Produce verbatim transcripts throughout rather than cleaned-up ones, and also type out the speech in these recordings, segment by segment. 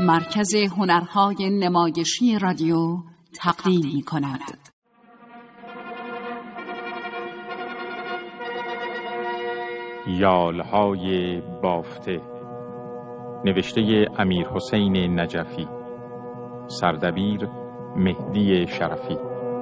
مرکز هنرهای نمایشی رادیو تقدیم می کند. یالهای بافته، نوشته امیر حسین نجفی، سردبیر مهدی شرفی.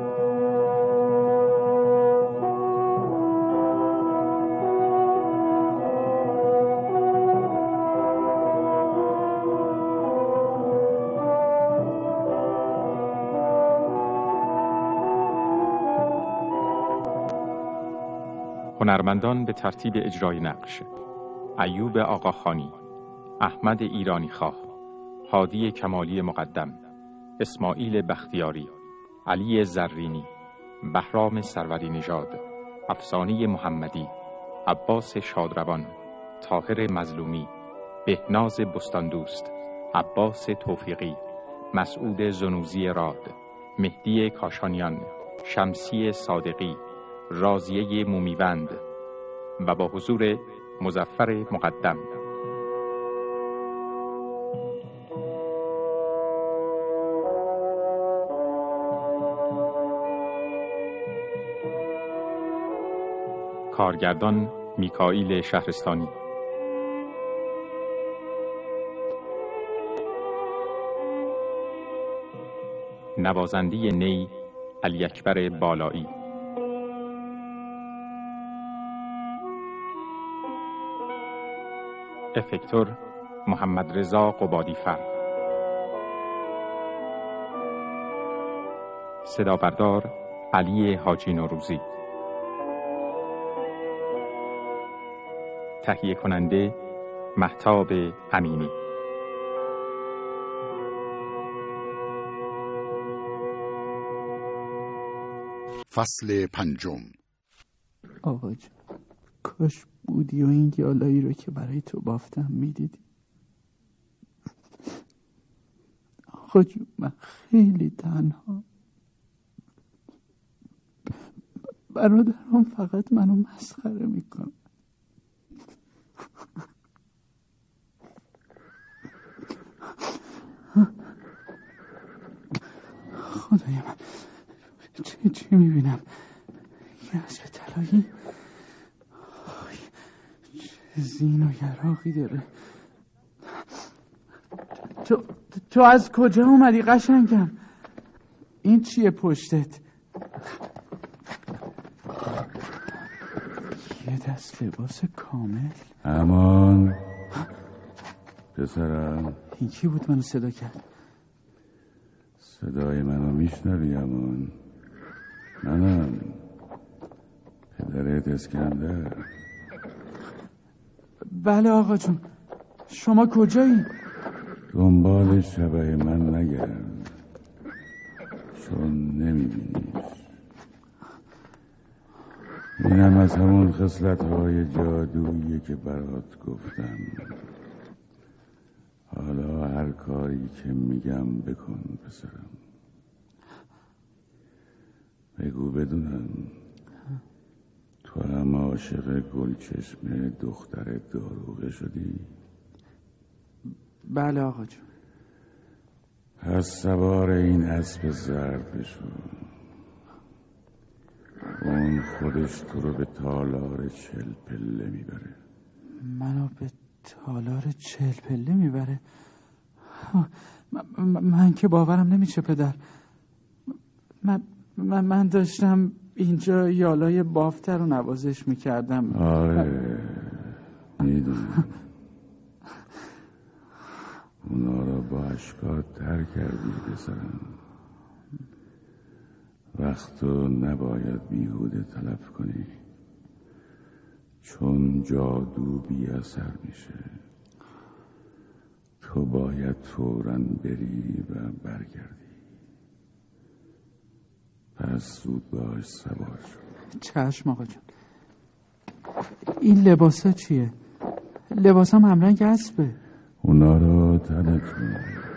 هنرمندان به ترتیب اجرای نقش: ایوب آقاخانی، احمد ایرانی خواه، هادی کمالی مقدم، اسماعیل بختیاری، علی زرینی، بهرام سروری نژاد، افسانه محمدی، عباس شادروان، طاهر مظلومی، بهناز بستاندوست، عباس توفیقی، مسعود زنوزی راد، مهدی کاشانیان، شمسی صادقی، راضیه مومیوند و با حضور مظفر مقدم. کارگردان میکائیل شهرستانی. نوازنده نی علی اکبر بالایی. افکتور محمد رضا قبادی‌فر. صدابردار علی حاجی نوروزی. تهیه کننده مهتاب امینی. فصل پنجم. آقا جون، کاش بودی و این یالایی رو که برای تو بافتم میدیدی. آقا جون، من خیلی تنها. برادرم فقط منو مسخره میکنه. خدای من، چی چی میبینم؟ یه اسب طلایی چه زین و یراقی داره. تو تو از کجا اومدی قشنگم؟ این چیه پشتت؟ یه دست لباس کامل. امان پسرم. این کی بود منو صدا کرد؟ صدای منو میشنوی امان؟ منم پدرت اسکندر. بله آقا جون، شما کجایی؟ دنبال شبه من نگرد، چون نمیبینیش. اینم از همون خصلت‌های جادویی که برات گفتم. حالا هر کاری که میگم بکن پسرم. بگو بدونم تو هم عاشق گلچشم دختر داروغه شدی؟ بله آقا جون. پس سوار این اسب زرد بشو. اون خودش تو رو به تالار چل پله میبره. منو به تالار چل پله میبره؟ من, من که باورم نمیشه پدر. من, من, من داشتم اینجا یالای بافته رو نوازش میکردم. آره میدونم. اونا رو با اشکات تر کردی پسرم. وقتو نباید بیهوده تلف کنی، چون جادو بی اثر میشه. تو باید فوراً بری و برگردی. پس زود باش سوار شو. چشم آقا جون. این لباسا چیه؟ لباسام همرنگ اسبه. اونا رو تنت کن.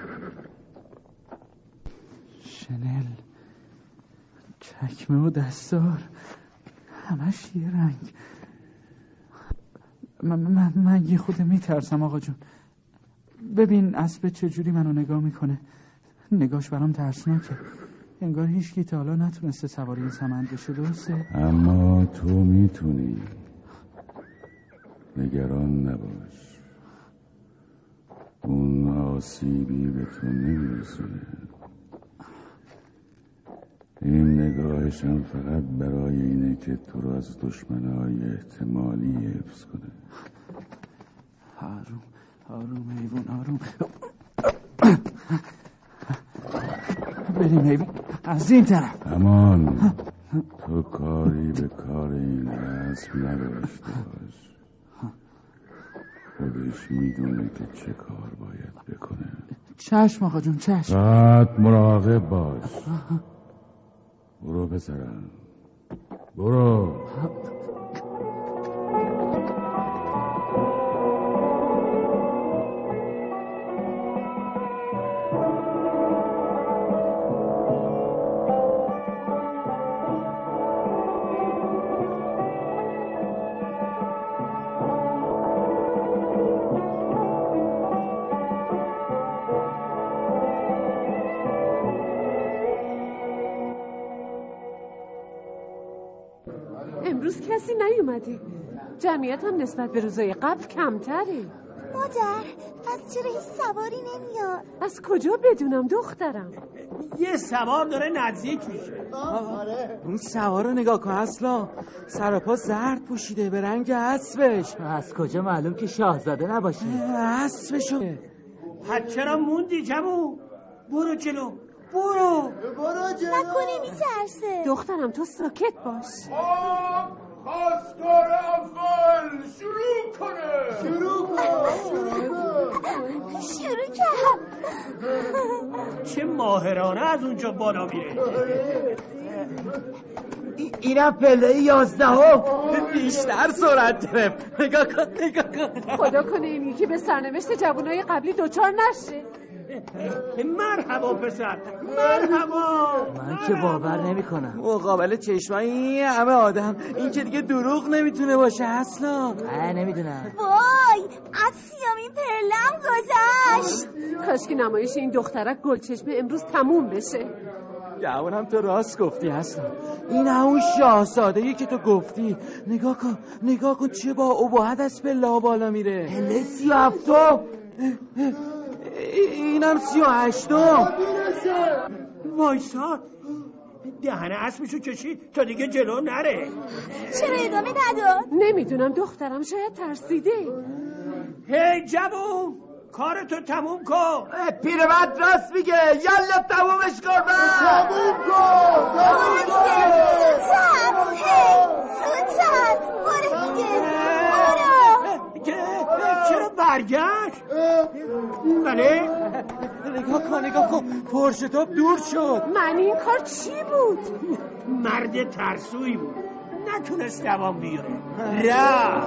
شنل، چکمه و دستار، همش یه رنگ. من, من, من یه خود میترسم آقا جون. ببین اسب چجوری منو نگاه میکنه. نگاش برام ترسناکه. انگار هیچ کی تا حالا نتونسته سواری این سمند بشه. درسته؟ اما تو میتونی. نگران نباش. اون آسیبی به تو نمیرسونه. این نگاهشم فقط برای اینه که تو رو از دشمنای احتمالی حفظ کنه. آروم آروم حیوان آروم. بریم حیوان از این طرف. امان تو کاری به کار این اسب نداشته باش. خودش میدونه که چه کار باید بکنه. چشم آقا جون چشم. فقط مراقب باش. برو پسرم برو. امروز کسی نیومده. جمعیت هم نسبت به روزای قبل کمتره. مادر از چرا هیچ سواری نمیاد؟ از کجا بدونم دخترم؟ یه سوار داره نزدیک میشه. اون سوار رو نگاه کن اصلا. سر و پا زرد پوشیده به رنگ اسبش. از کجا معلوم که شاهزاده نباشه؟ اسبشو. پس چرا موندی جمو؟ برو جلو برو برو جلو. نکنه میترسه. دخترم تو ساکت باش. خواستار اول شروع کنه. شروع کن شروع کرد. چه ماهرانه از اونجا بالا میره. اینم پله یازده ها بیشتر سرعت داره. نگاه کن نگاه کن. خدا کنه این یکی به سرنوشت جوانای قبلی دوچار نشه. مرحبا پسر مرحبا. من که باور نمی کنم مقابل چشمای این همه آدم این که دیگه دروغ نمیتونه باشه اصلا. نه نمیدونم. وای از سیامین پرلم گذشت. کاش که نمایش این دخترک گلچشمه امروز تموم بشه. جوانم تو راست گفتی اصلا. این همون شاهزاده‌ای که تو گفتی. نگاه کن نگاه کن چه با ابهت از پله بالا میره. پله سی و هفتم. اینم سی و هشتم. وایسا دهنه اسبشو کشید تا دیگه جلو نره. چرا ادامه نداد؟ نمیدونم دخترم شاید ترسیده. هی جوون کارتو تموم کن. پیرمرد راست میگه. یالا تمومش کن. تموم کن سوتن هی سوتن برو دیگه برو. چرا برگشت؟ بله نگاه کن نگاه کن پرشتاب دور شد. معنی این کار چی بود؟ مرد ترسویی بود نتونست دوام بیاره. را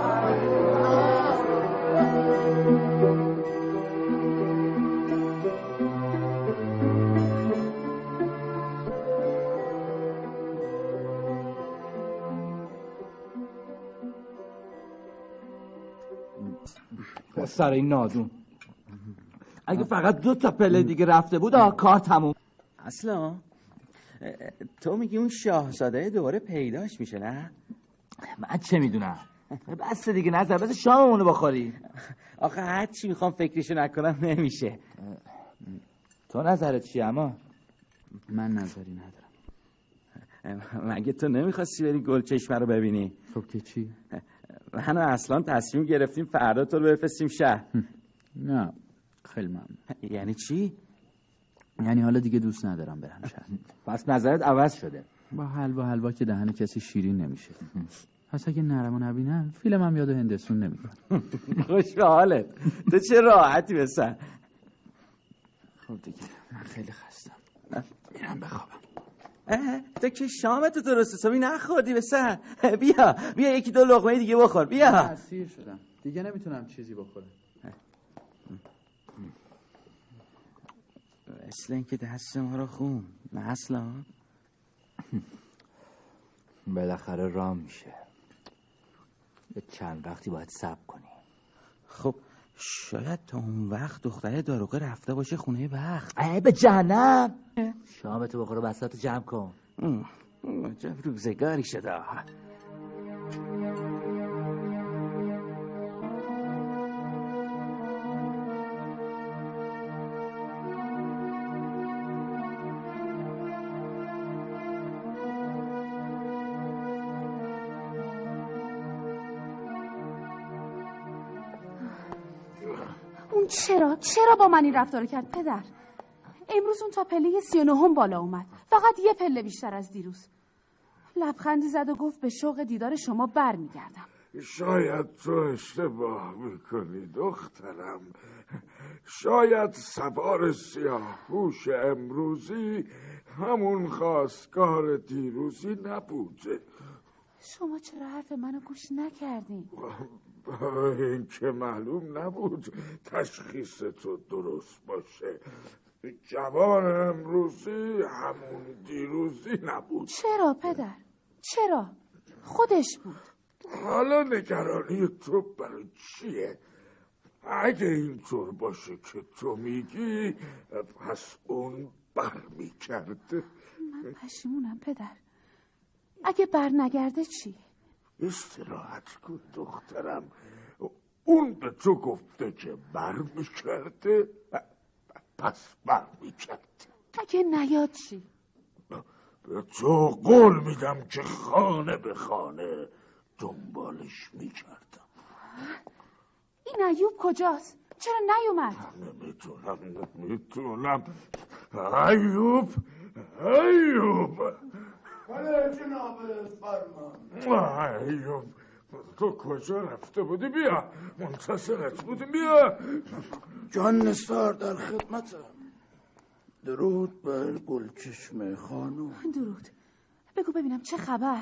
سر این نادون اگه فقط دو تا پله دیگه رفته بود آه کار تموم. اصلا تو میگی اون شاهزاده دوباره پیداش میشه نه؟ من چه میدونم. بس دیگه نظر بس شاممونو بخوری. آخه هر چی میخوام فکرشو نکنم نمیشه. تو نظرت چیه؟ اما من نظری ندارم. مگه تو نمیخواستی بری گلچشمه رو ببینی؟ خب که چی؟ من اصلا تصمیم گرفتیم فردا تو رو بفرستیم شهر. نه خیلی ممنون. یعنی چی؟ یعنی حالا دیگه دوست ندارم برم شهر. پس نظرت عوض شده. با حلوا حلوا که دهن کسی شیرین نمیشه. پس اگه نرمو نبینم فیلمم یاد هندسون نمیکنه. خوش به حالت. تو چه راحتی بسن. خب دیگه من خیلی خستم میرم بخوابم. تو که شامتو درست حسابی نخوردی بسن. بیا بیا یکی دو لقمه دیگه بخور. بیا اسیر شدم دیگه نمیتونم چیزی بخورم. مثل این که دست ما رو خون. نه اصلا بالاخره رام میشه. یه چند وقتی باید صبر کنی. خب شاید تا اون وقت دختره داروغه رفته باشه خونه وقت. ای به جهنم. شامتو بخور و بساتو جمع کن. عجب روزگاری شده. اون چرا چرا با من این رفتار کرد پدر؟ امروز اون تا پله سی و نهم بالا اومد، فقط یه پله بیشتر از دیروز. لبخندی زد و گفت به شوق دیدار شما بر میگردم. شاید تو اشتباه میکنی دخترم. شاید سوار سیاه‌پوش امروزی همون خواستگار دیروزی نبوده. شما چرا حرف منو گوش نکردین؟ این که معلوم نبود تشخیص تو درست باشه. جوان امروزی همون دیروزی نبود. چرا پدر؟ چرا؟ خودش بود. حالا نگرانی تو برای چیه؟ اگه اینطور باشه که تو میگی پس اون بر میکرده. من پشیمونم پدر. اگه بر نگرده چی؟ استراحت کن دخترم. اون به تو گفته که بر میکرده پس بر میکرده. اگه نیاد چی؟ به تو قول میدم که خانه به خانه دنبالش میکردم. این ایوب کجاست؟ چرا نیومد؟ نمیتونم نمیتونم ایوب ایوب بله جناب فرمان. ایوب تو کجا رفته بودی؟ بیا منتظرت بودیم. بیا. جان نثار در خدمتم. درود بر گلچشم خانم. درود. بگو ببینم چه خبر؟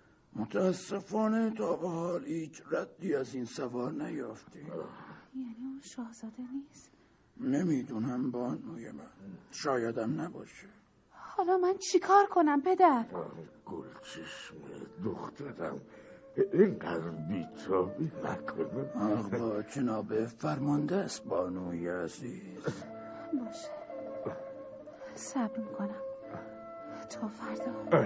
متاسفانه تا به حال هیچ ردی از این سوار نیافتیم. یعنی اون شاهزاده نیست؟ نمیدونم بانوی من. شایدم نباشه. حالا من چیکار کنم پدر؟ گلچشم دخترم اینقدر بی‌تابی نکنه. آخ با جناب فرمانده است بانوی عزیز. باشه صبر میکنم تا فردا.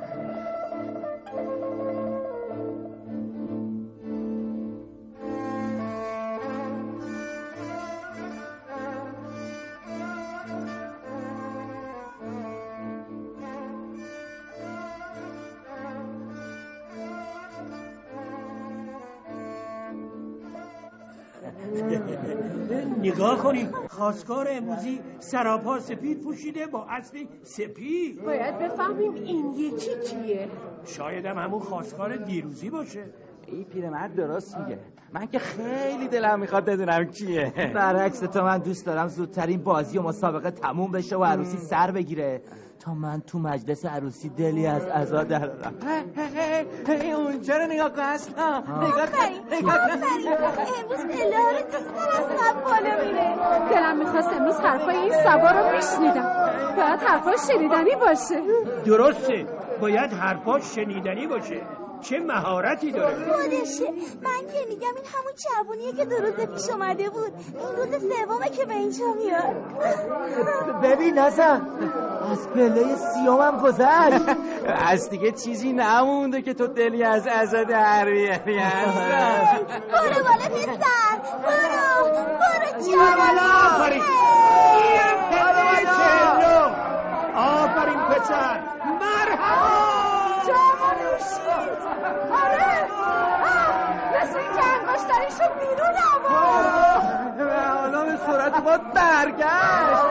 نگاه کنی خواستگار امروزی سراپا سپید پوشیده با اصلی سپید. باید بفهمیم این یکی کیه. شاید هم همون خواستگار دیروزی باشه. این پیرمرد درست میگه. من که خیلی دلم میخواد بدونم کیه. برعکس تو من دوست دارم زودترین بازی و مسابقه تموم بشه و عروسی سر بگیره تا من تو مجلس عروسی دلی از عزا درارم. اونجا رو نگاه کن اصلا. نگاه کن نگاه کن. امروز الهاره تیزتر از قبل بالا میره. دلم میخواست امروز حرفای این سبا رو میشنیدم. باید حرفاش شنیدنی باشه. درسته باید حرفاش شنیدنی باشه. چه مهارتی داره. خودشه. من که میگم این همون جوونیه که دو روز پیش اومده بود. این روز سومه که به اینجا میاد. ببین نزن از پله سیومم گذشت. از دیگه چیزی نمونده که تو دلی از عزا در بیاری. برو بالا پسر. برو برو جان. آفرین این پله چهلو. آفرین پسر. مرحبا. جوانوشید. آره مثل این که انگاشتریشون بیرون آمد. حالا به صورت با برگشت.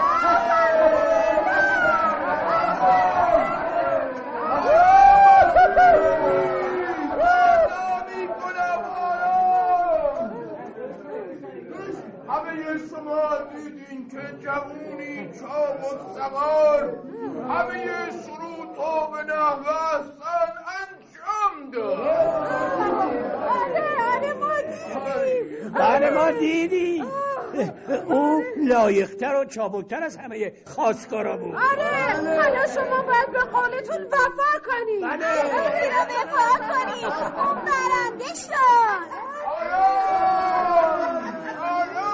همه شما دیدین که جوونی چابک سوار همه شروط و به نحو احسن انجام داد. بله ما دیدیم. بله ما دیدیم. او لایق‌تر و چابکتر از همه خواستگارا بود. آره حالا شما باید به قولتون وفا کنید. بله راستی رو وفا کنید. اون برنده شد. آیا آیا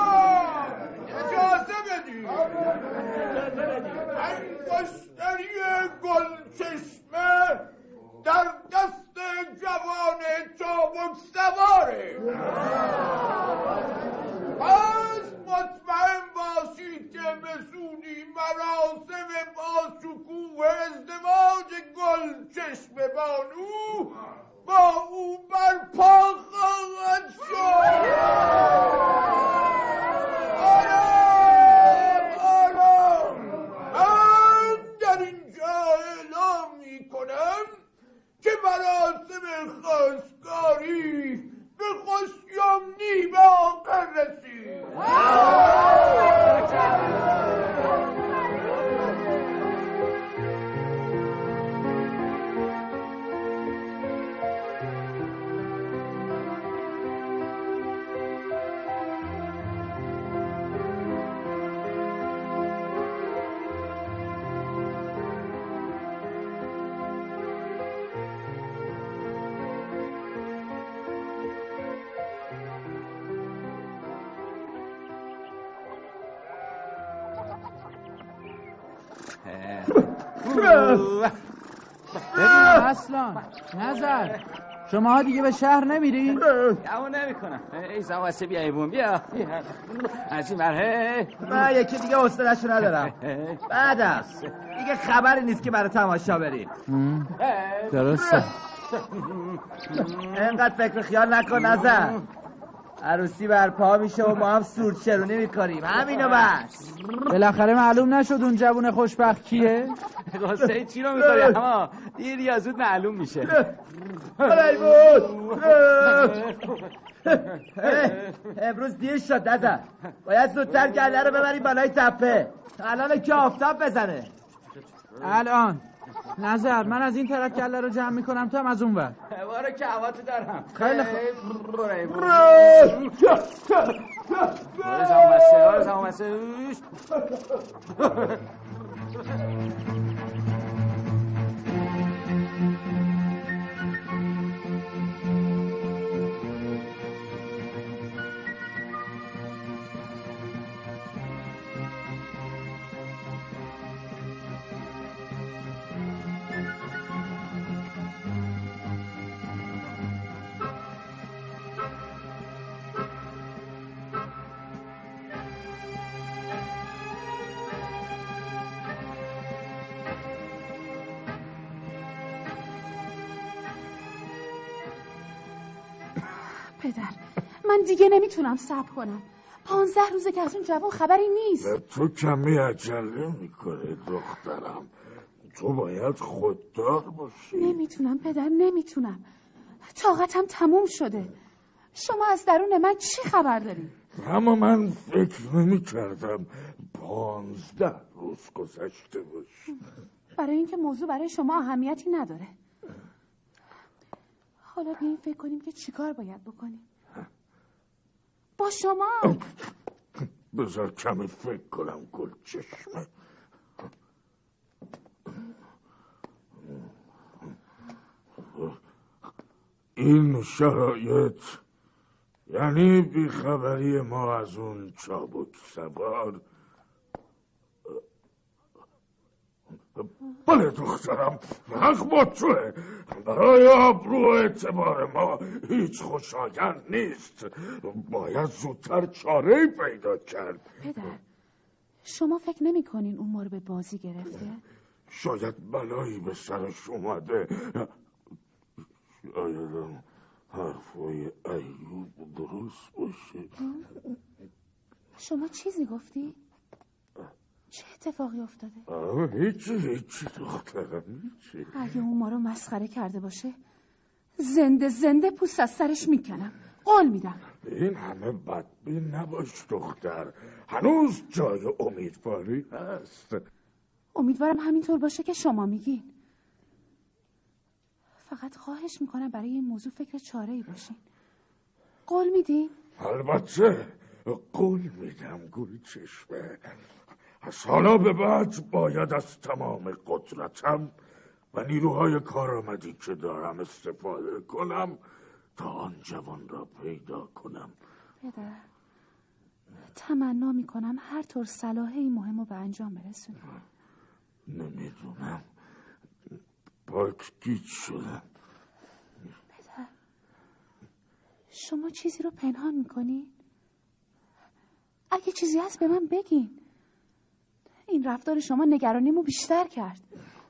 در دست جوان چابک سواره. پس مطمئن باشید که به زودی مراسم با شکوه ازدواج گل چشم بانو با او برپا خواهد شد. آرام آرام من در اینجا اعلام می کنم که مراسم خواستگاری به خوشیامنی به آخر رسید. ببین اصلا نظر شما ها دیگه به شهر نمیرین؟ همون نمی کنم. ای زواسه بیا ایبون بیا از این برهه من یکی دیگه حوصله‌شو ندارم. بعد است دیگه خبری نیست که برای تماشا بریم. درسته. اینقدر فکر خیال نکن نظر. عروسی برپا میشه و ما هم سورت چرونی میکنیم. همینو بس. بالاخره معلوم نشد اون جوون خوشبخت کیه؟ قصه چی رو میخوری؟ اما دیر یا زود معلوم میشه. امروز دیر شد نظر. باید زودتر گله رو ببریم بالای تپه. الان که آفتاب بزنه. الان نظر من از این طرف گله رو جمع میکنم تو هم از اون ور. باره که هواتو دارم. خیلی خوب. باره زمامسه باره زمامسه پدر من دیگه نمیتونم صبر کنم. پانزده روزه که از اون جوان خبری نیست. تو کمی عجله میکنه دخترم. تو باید خوددار باشی. نمیتونم پدر نمیتونم. طاقتم تموم شده. شما از درون من چی خبر داری؟ اما من فکر نمی کردم پانزده روز گذشته باشه. برای اینکه موضوع برای شما اهمیتی نداره. حالا بیاییم فکر کنیم که چیکار باید بکنیم. با شما بذار کمی فکر کنم گل چشمه. این شرایط یعنی بیخبری ما از اون چابک سوار. بله دخترم حق با توه. برای آبرو و اعتبار ما هیچ خوشایند نیست. باید زودتر چاره پیدا کرد. پدر شما فکر نمی کنین اون ما رو به بازی گرفته؟ شاید بلایی به سرش اومده. شاید حرفای ایوب درست باشه. شما چیزی گفتی؟ چه اتفاقی افتاده؟ آه هیچی هیچی دخترم هیچی. اگه اون ما رو مسخره کرده باشه زنده زنده پوست از سرش میکنم. قول میدم. این همه بدبین نباش دختر. هنوز جای امیدواری هست. امیدوارم همینطور باشه که شما میگین. فقط خواهش میکنم برای این موضوع فکر چاره ای باشین. قول میدین؟ البته قول میدم گل چشمه. از حالا به بعد باید از تمام قدرتم و نیروهای کارآمدی که دارم استفاده کنم تا آن جوان را پیدا کنم. پدر تمنا میکنم هر طور صلاح این مهم رو به انجام برسونم. نمیدونم پاک گیج شدم. شما چیزی رو پنهان میکنین؟ اگه چیزی هست به من بگین. این رفتار شما نگرانیمو بیشتر کرد.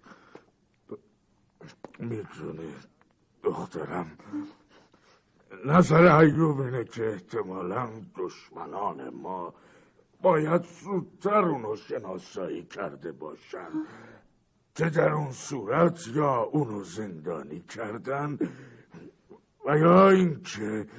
میدونی دخترم، نظر ایوب اینه که احتمالاً دشمنان ما باید زودتر اونو شناسایی کرده باشن که در اون صورت یا اونو زندانی کردن و یا اینکه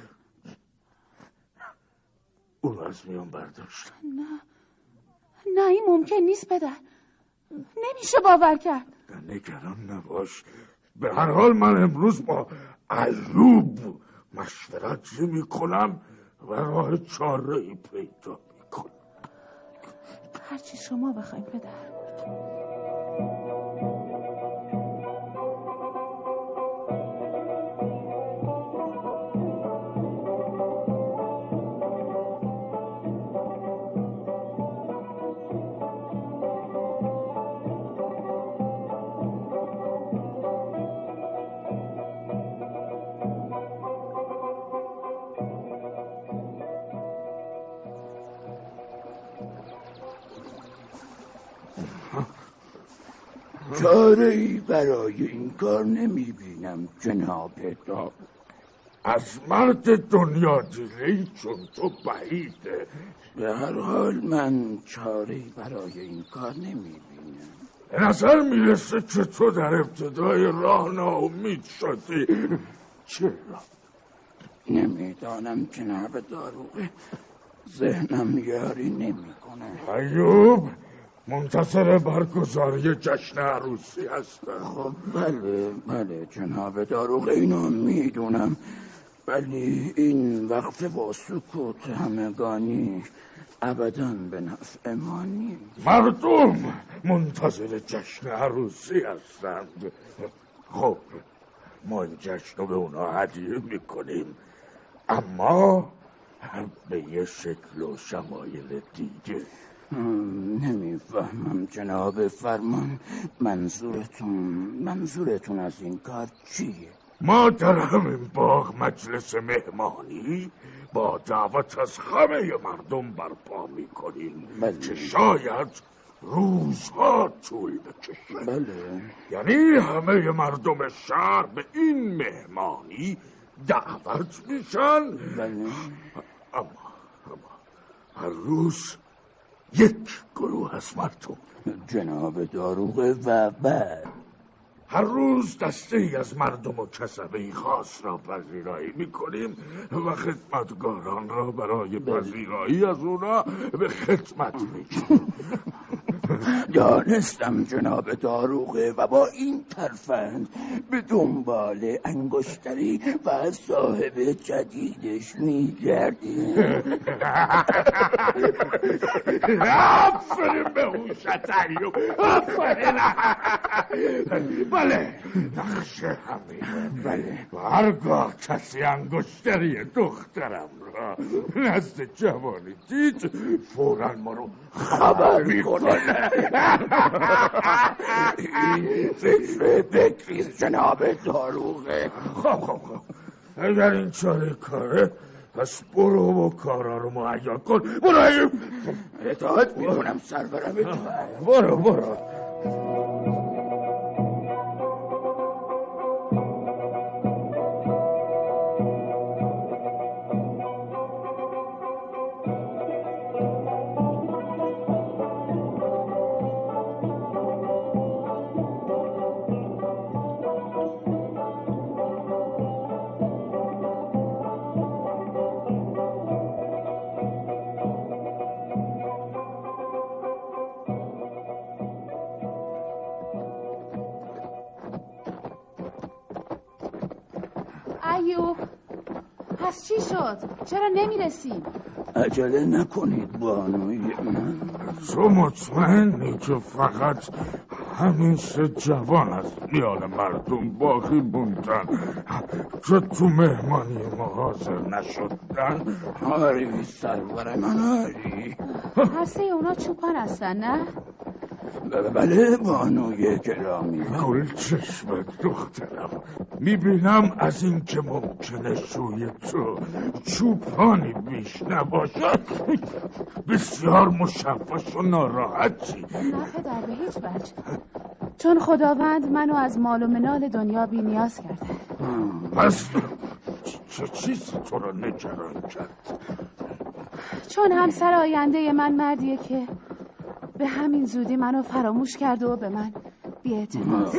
اونو از میان برداشتن. نه نه این ممکن نیست پدر، نمیشه باور کرد. نگران نباش، به هر حال من امروز با ایوب مشورت میکنم و راه چاره‌ای پیدا میکنم. هرچی شما بخواید پدر. چاره‌ای برای این کار نمیبینم جناب داغ. از مرد دنیا دیری چون تو بعیده. به هر حال من چاره‌ای برای این کار نمیبینم. به نظر میرسه که تو در ابتدای راه ناامید شدی. چرا؟ نمیدانم جناب داروغه، ذهنم یاری نمیکنه. ایوب منتظر برگزاری جشن عروسی هستم. خب بله بله جناب داروغه، اینو میدونم، ولی این وقفه با سکوت همگانی ابداً به نفع ما نیست. مردم منتظر جشن عروسی هستند. خب ما این جشن رو به اونا هدیه میکنیم، اما به یه شکل و شمایل دیگه. نمیفهمم جناب فرمان، منظورتون منظورتون از این کار چیه؟ ما در همین باغ مجلس مهمانی با دعوت از همه مردم برپا میکنیم که شاید روزها طول بکشه. بله. یعنی همه مردم شهر به این مهمانی دعوت میشن. بله. اما اما هر روز یک گروه از مردم. جناب داروغه و بعد هر روز دسته ای از مردم و کسبه خاص را پذیرایی میکنیم و خدمتگاران را برای پذیرایی از اونا به خدمت میکنیم. دانستم جناب داروغه، و با این ترفند به دنبال انگشتری و صاحب جدیدش میگردیم. آفرین به هوشت ایوب، آفرین. بله نقشه همینه. بله. و هرگاه کسی انگشتری دخترم را نزد جوانی دید فوراً ما رو خبر میکنه. این فکر بکریز جناب داروغه. خب خب خب اگر این چاره کاره، پس برو و کارا رو مهیا کن. برو. اطاعت میکنم سرورم، اطاعت. برو برو. ایوب پس چی شد؟ چرا نمیرسیم؟ عجله نکنید بانوی من. تو مطمئنی که فقط همین سه جوان از میان مردم باقی موندن که تو مهمانی ما حاضر نشدن؟ آری سرور من، آری. هر سه اونا چوپان هستن نه؟ بله بانوی گرامی. گل چشمت دخترم، میبینم از این که ممکنه شوی تو چوپانی بیش نباشد بسیار مشوش و ناراحتی. نه پدر، به هیچ وجه، چون خداوند منو از مال و منال دنیا بی نیاز کرده. پس چه چیزی تو را نگران کرد؟ چون همسر آینده من مردیه که به همین زودی منو فراموش کرده و به من بی‌اعتماد.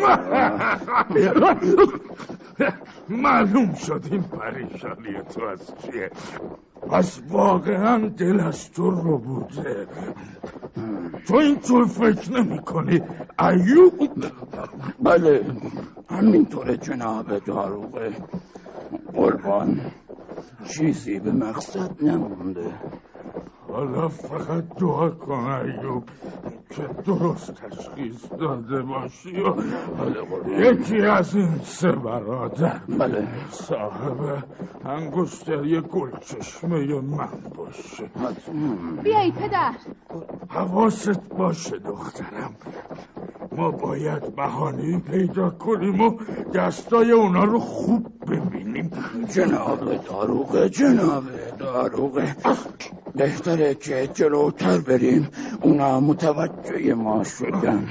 معلوم شد این پریشانی تو از چیه. پس واقعا دل از تو رو بوده. تو اینطور فکر نمی کنی ایوب؟ بله همینطوره جناب داروغه. قربان چیزی به مقصد نمونده. حالا فقط دعا کن ایوب که درست تشخیص داده باشی و یکی از این سه برادر بله صاحب انگشتری گلچشمه من باشه. بیایی پدر. حواست باشه دخترم، ما باید بهانه‌ای پیدا کنیم و دستای اونا رو خوب ببینیم. جناب داروغه جناب داروغه بهتره که جلوتر بریم، اونا متوجه ما شدن.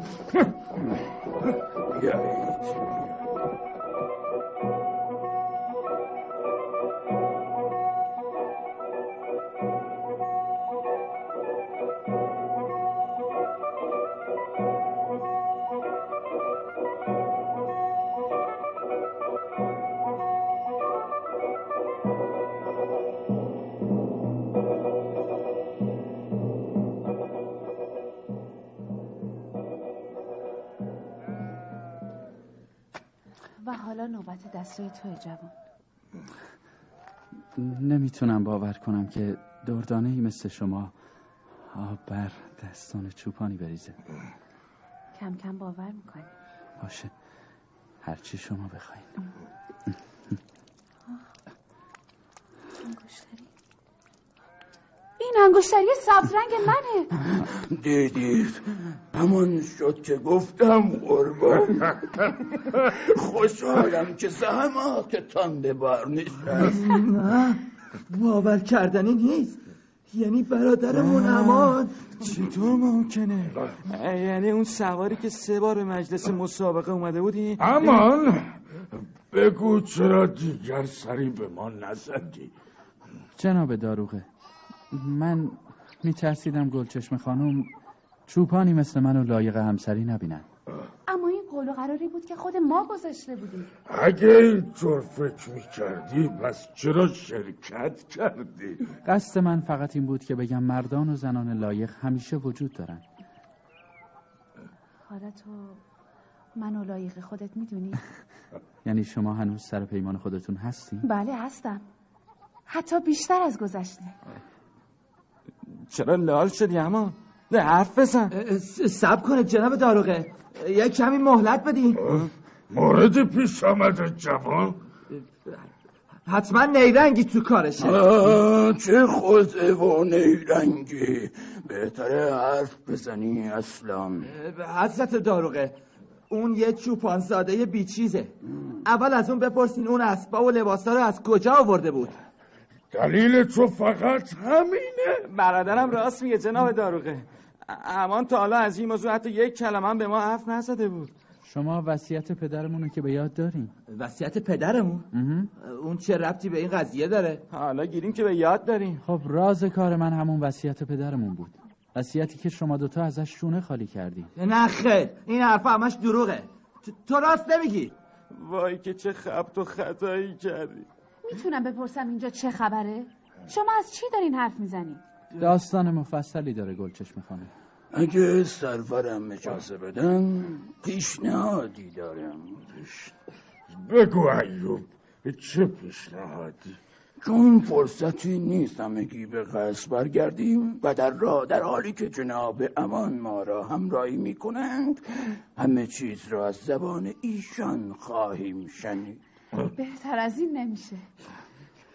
و حالا نوبت دستای توی جوان. نمیتونم باور کنم که دردانه‌ای مثل شما آب بر دستان چوپانی بریزه. کم کم باور میکنی. باشه هرچی شما بخواین. انگشتری این انگشتری سبز رنگ منه. دیدید همان شد که گفتم قربان. خوشحالم که زحماتتان به بار نشست. نه باور کردنی نیست. یعنی برادرمون امان چطور ممکنه؟ یعنی اون سواری که سه بار به مجلس مسابقه اومده بودی؟ امان بگو چرا دیگر سری به ما نزدی؟ جناب داروغه من میترسیدم گلچشم خانم چوپانی مثل منو لایق همسری نبینن. اما این قول و قراری بود که خود ما گذاشته بودیم. اگه اینطور فکر میکردی پس چرا شرکت کردی؟ قصد من فقط این بود که بگم مردان و زنان لایق همیشه وجود دارن. حالا تو منو لایق خودت میدونی؟ یعنی شما هنوز سر پیمان خودتون هستی؟ بله هستم، حتی بیشتر از گذشته. چرا لال شدی اما؟ نه حرف بزن. صبر کنه جناب داروغه، یک کمی مهلت بدین. مورد پیش آمده جوان؟ حتما نیرنگی تو کارشه. چه خوزه و نیرنگی، بهتره حرف بزنی اصلا. حضرت داروغه اون یه چوپانزاده بیچیزه. اول از اون بپرسین اون اسبا و لباسا رو از کجا آورده بود. دلیل تو فقط همینه؟ برادرم راست میگه جناب داروغه. امان تا حالا از این موضوع حتی یک کلمه هم به ما حرف نزده بود. شما وصیت پدرمونو که به یاد دارین؟ وصیت پدرمون؟ اون چه ربطی به این قضیه داره؟ حالا گیریم که به یاد داریم. خب راز کار من همون وصیت پدرمون بود، وصیتی که شما دوتا ازش شونه خالی کردی. نه خیر، این حرفا همش دروغه. تو راست نمیگی. وای که چه خبت و خطایی کردی. میتونم بپرسم اینجا چه خبره؟ شما از چی دارین حرف میزنید؟ داستان مفصلی داره گلچشم خانم. اگه سرورم اجازه بدن پیشنهادی دارم. بگو ایوب چه پیشنهادی؟ چون فرصتی نیست همگی به قصد برگردیم و در راه در حالی که جناب امان ما را همراهی میکنند همه چیز را از زبان ایشان خواهیم شنید. بهتر از این نمیشه.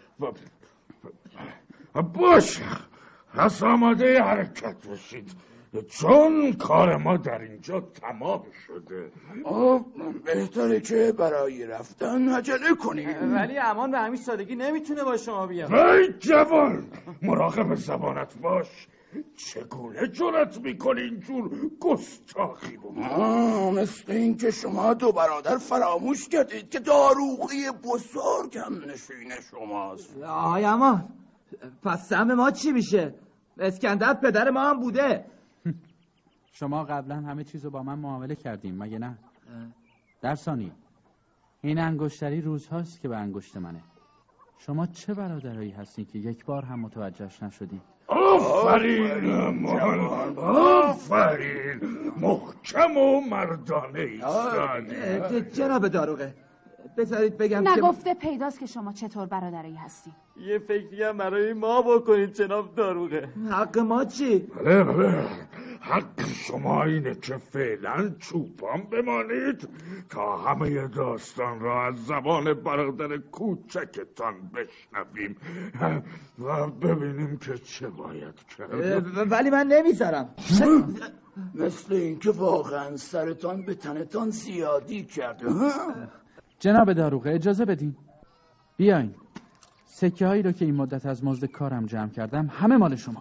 باشه پس آماده حرکت باشید. چون کار ما در اینجا تمام شده. آه بهتره که برای رفتن عجله کنیم. ولی امان به همین سادگی نمیتونه با شما بیاد. ای جوان، مراقب زبانت باش. چگونه جرأت میکنی اینجور گستاخی رو؟ آه مثل این که شما دو برادر فراموش کردید که داروغی بزرگ هم نشین شماست. آهای امان، پس سهم ما چی میشه؟ اسکندر پدر ما هم بوده. شما قبلا همه چیزو با من معامله کردیم مگه نه؟ در ثانی این انگشتری روزهاست که به انگشت منه. شما چه برادرایی هستین که یک بار هم متوجهش نشدین؟ آفرین آفرین، محکم و مردانه ایستادی. جناب داروغه بذارید بگم که نگفته پیداست که شما چطور برادرایی هستی. یه فکری هم برای ما بکنید جناب داروغه. حق ما چی؟ بله بله، حق شما اینه که فعلا چوپان بمانید تا همه داستان را از زبان برادر کوچکتان بشنویم و ببینیم که چه باید کرد. ولی من نمیذارم. مثل این که واقعا سرتان به تنتان زیادی کرده. جناب داروغه اجازه بدین بیاین. سکه هایی رو که این مدت از مزد کارم جمع کردم همه مال شما.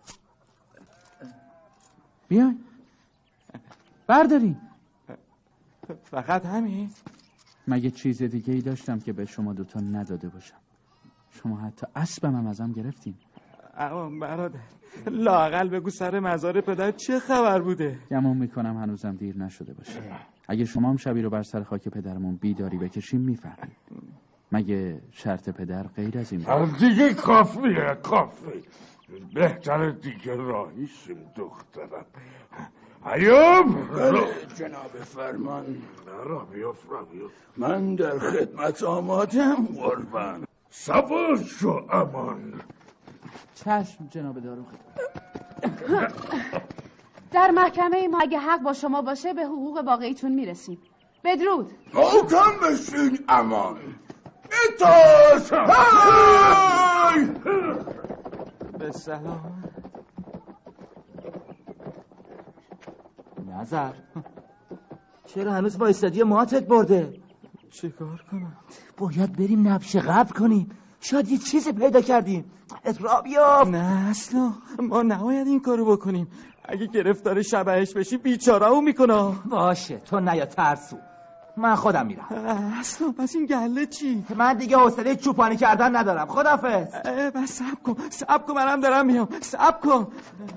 بیاین بردارین. فقط همین؟ مگه چیز دیگه ای داشتم که به شما دوتا نداده باشم؟ شما حتی اسبم هم ازم گرفتین. اما برادر لااقل بگو سر مزار پدر چه خبر بوده؟ گمون میکنم هنوزم دیر نشده باشه. اگه شما هم شبی رو بر سر خاک پدرمون بیداری بکشیم میفهمیم. مگه شرط پدر غیر از این بود؟ دیگه کافیه کافی. بهتره دیگه راهیشیم دخترم. ایوب بله جناب فرمان. را بیاف را بیاف. من در خدمت آمادم قربان. سوار شو امان. چشم جناب داروغه. در محکمه ما اگه حق با شما باشه به حقوق واقعیتون میرسیم. بدرود. حکم بشین امان. اتاس های به سلام. نظر چرا هنوز با استادی ماتت برده؟ چه کار کنم؟ باید بریم نبش قبل کنیم. شاید یه چیزی پیدا کردیم. را بیاف. نه اصلا ما نباید این کارو بکنیم. اگه گرفتار شبهش بشی بیچاره او میکنه. باشه تو نیا ترسو، من خودم میرم. اصلا پس این گله چی؟ من دیگه حوصله چوپانی کردن ندارم. خدافظ. بس صبر کن صبر کن منم دارم میام. صبر کن.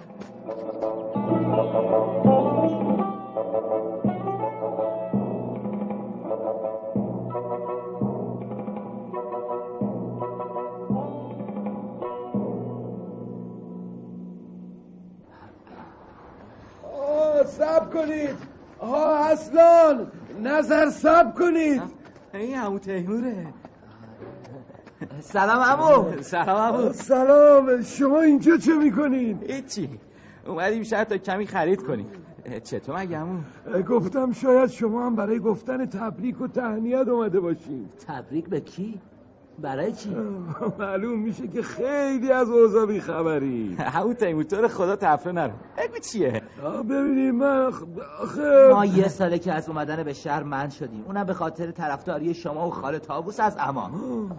سب کنید آها اصلان نظر سب کنید. این عمو تیموره. سلام عمو. سلام عمو. سلام. شما اینجا چه میکنین؟ هیچی، اومدیم شاید تا کمی خرید کنیم. چطور مگه عمو؟ گفتم شاید شما هم برای گفتن تبریک و تهنیت اومده باشین. تبریک به کی؟ برای چی؟ معلوم میشه که خیلی از اوضاع بی خبری. همون تیمور تو رو خدا تفره نرو. بگو چیه؟ ببینیم من آخه ما یه ساله که از اومدن به شهر منع شدیم، اونم به خاطر طرفداری شما و خاله طاووس از امان.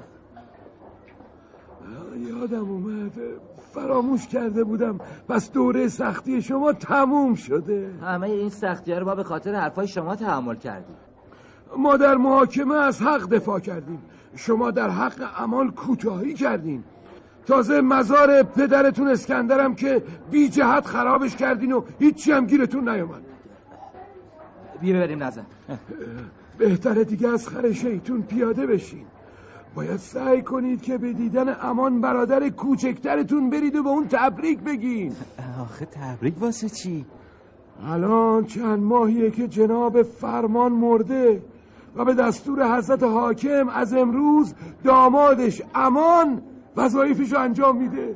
یادم اومد، فراموش کرده بودم. پس دوره سختی شما تموم شده. همه این سختی ها رو ما به خاطر حرفای شما تحمل کردیم. ما در محاکمه از حق دفاع کردیم، شما در حق امان کوتاهی کردین. تازه مزار پدرتون اسکندرم که بی جهت خرابش کردین و هیچی هم گیرتون نیومد. بیا بریم نظر. بهتره دیگه از خر شیطون پیاده بشین. باید سعی کنید که به دیدن امان برادر کوچکترتون برید و به اون تبریک بگین. آخه تبریک واسه چی؟ الان چند ماهیه که جناب فرمان مرده و به دستور حضرت حاکم از امروز دامادش امان وظایفشو انجام میده.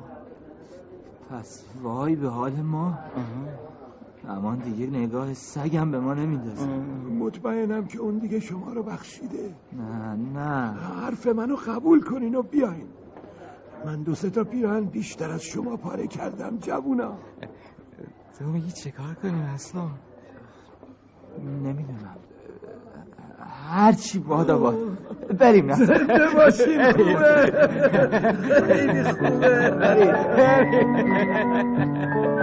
پس وای به حال ما. امان دیگه نگاه سگم به ما نمیندازه. مطمئنم که اون دیگه شما رو بخشیده. نه نه حرف منو قبول کنین و بیاین. من دو سه تا پیراهن بیشتر از شما پاره کردم جوونا. تو میگی چه کار کنیم اصلا؟ نمیدونم، هرچی بادا باد بریم. نه زنده باشیم. خوبه خیلی خوبه. بریم.